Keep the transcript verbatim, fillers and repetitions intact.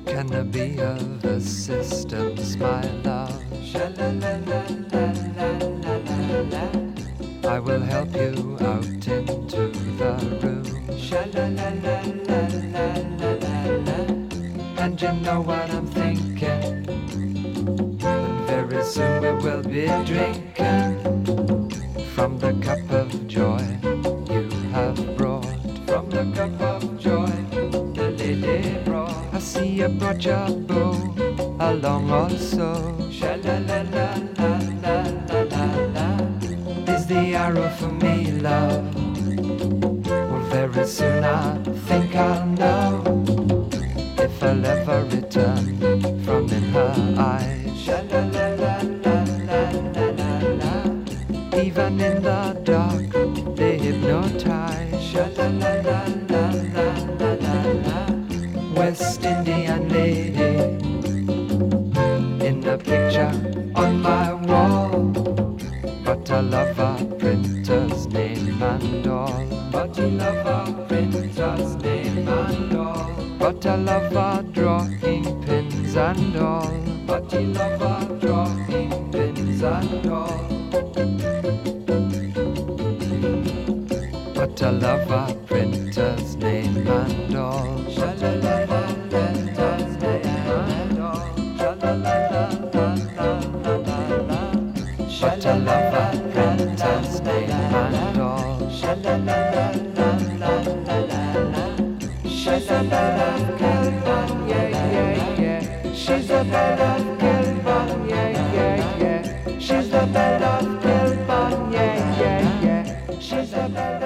can there be of assistance, my love? Sha-la-la-la-la-la-la-la. I will help you out into the room. Sha-la-la-la-la-la-la-la. And you know what I'm thinking, and very soon we will be drinking from the cup of joy you have brought. From the cup of joy the lady brought. I see you brought your bow along also. Sha-la-la-la-la-la-la-la. Is the arrow for me, love? Well, very soon I think I'll know if I'll ever return from in her eyes. Sha-la-la-la-la-la-la-la. Even in the dark they hypnotize. Sha-la-la-la-la-la-la-la. West Indian lady in the picture on my wall, but I love her printer's name and all. But you love her printer's name and all. But I love her drawing pins and all. But you love her drawing pins and all. But I love her printer's name and all. Sha-la-la-la-la-la-la-la and all. Sha-la-la-la-la-la-la-la. But I love her printer's name and all. Sha-la-la-la-la-la-la-la. She's a belle of Kelvin, yeah, yeah, yeah. She's a belle of Kelvin, yeah, yeah, yeah. She's a belle of Kelvin, yeah, yeah, yeah. She's a belle